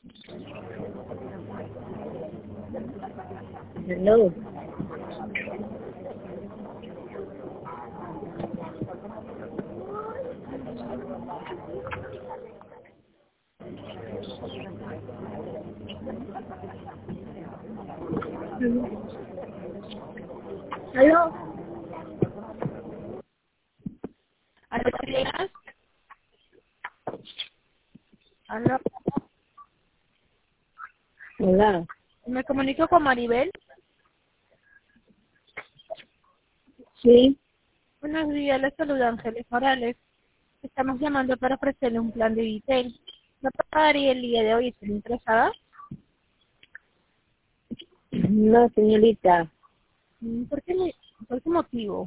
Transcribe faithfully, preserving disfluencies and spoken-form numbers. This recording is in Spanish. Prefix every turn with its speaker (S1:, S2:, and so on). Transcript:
S1: Hello. ¿Aló?
S2: ¿Aló, Díaz? ¿Aló?
S1: Hola.
S2: Me comunico con Maribel.
S1: Sí.
S2: Buenos días, les saluda Ángeles Morales. Estamos llamando para ofrecerle un plan de Vitel. ¿No pagaría el día de hoy? ¿Están interesada?
S1: No, señorita.
S2: Mm, ¿Por qué, me- ¿Por qué motivo?